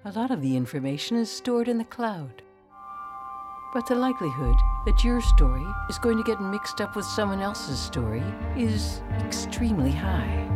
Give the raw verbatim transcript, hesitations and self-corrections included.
A lot of the information is stored in the cloud. But the likelihood that your story is going to get mixed up with someone else's story is extremely high.